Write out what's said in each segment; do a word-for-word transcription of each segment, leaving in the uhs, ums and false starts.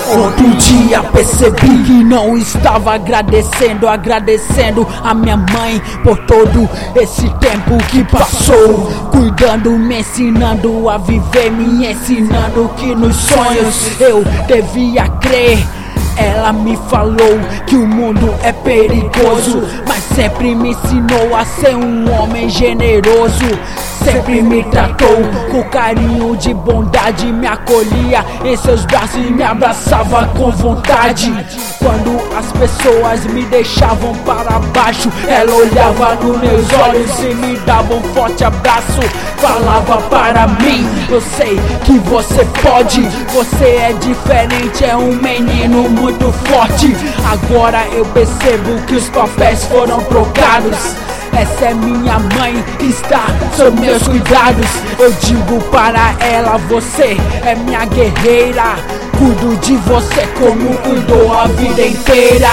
Outro dia percebi que não estava agradecendo, agradecendo a minha mãe por todo esse tempo que passou, cuidando, me ensinando a viver, me ensinando que nos sonhos eu devia crer. Ela me falou que o mundo é perigoso, mas sempre me ensinou a ser um homem generoso. Sempre me tratou com carinho de bondade, me acolhia em seus braços e me abraçava com vontade. Quando as pessoas me deixavam para baixo, ela olhava nos meus olhos e me dava um forte abraço. Falava para mim: eu sei que você pode, você é diferente, é um menino muito forte. Agora eu percebo que os papéis foram trocados. Essa é minha mãe, está sob meus cuidados. Eu digo para ela: você é minha guerreira, cuido de você como cuidou a vida inteira.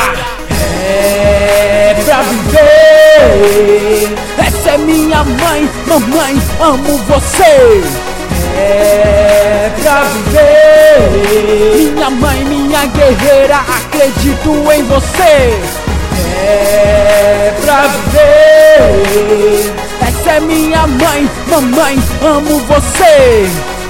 É pra viver. Essa é minha mãe, mamãe, amo você. É pra viver. Minha mãe, minha guerreira, acredito em você. É pra viver. Essa é minha mãe, mamãe, amo você.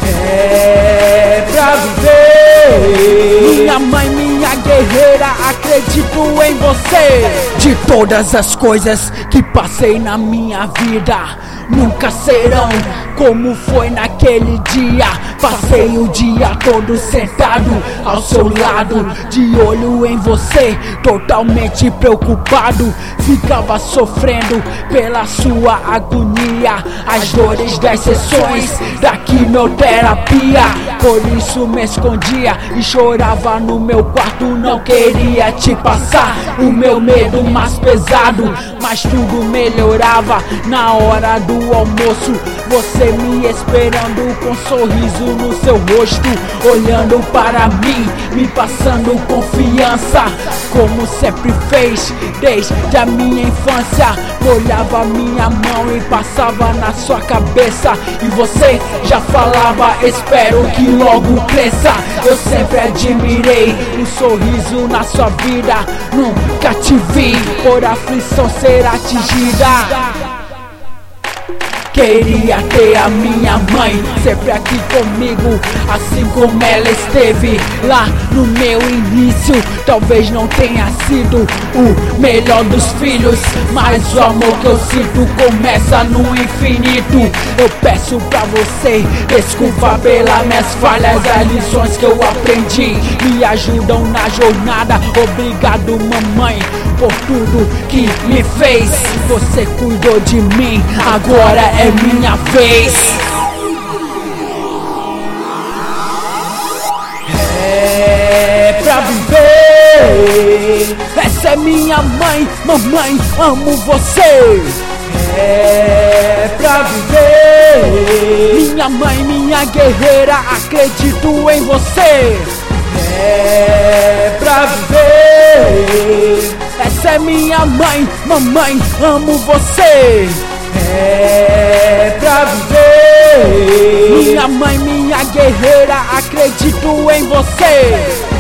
É pra viver. Minha mãe, minha guerreira, acredito em você. De todas as coisas que passei na minha vida, nunca serão como foi naquele dia. Passei o dia todo sentado ao seu lado, de olho em você, totalmente preocupado. Ficava sofrendo pela sua agonia, as dores das sessões da quimioterapia. Por isso me escondia e chorava no meu quarto. Não queria te passar o meu medo mais pesado, mas tudo melhorava na hora do almoço. Você me esperando com um sorriso no seu rosto, olhando para mim, me passando confiança, como sempre fez desde a minha infância. Molhava minha mão e passava na sua cabeça, e você já falava: espero que logo cresça. Eu sempre admirei o sorriso na sua vida, nunca te vi por aflição ser atingida. Queria ter a minha mãe sempre aqui comigo, assim como ela esteve lá no meu início. Talvez não tenha sido o melhor dos filhos, mas o amor que eu sinto começa no infinito. Eu peço pra você desculpa pelas minhas falhas, as lições que eu aprendi me ajudam na jornada. Obrigado, mamãe, por tudo que me fez. Você cuidou de mim, agora é minha vez. É pra viver. Essa é minha mãe, mamãe, amo você. É pra viver. Minha mãe, minha guerreira, acredito em você. É pra viver. Essa é minha mãe, mamãe, amo você. É pra viver. Minha mãe, minha guerreira, acredito em você.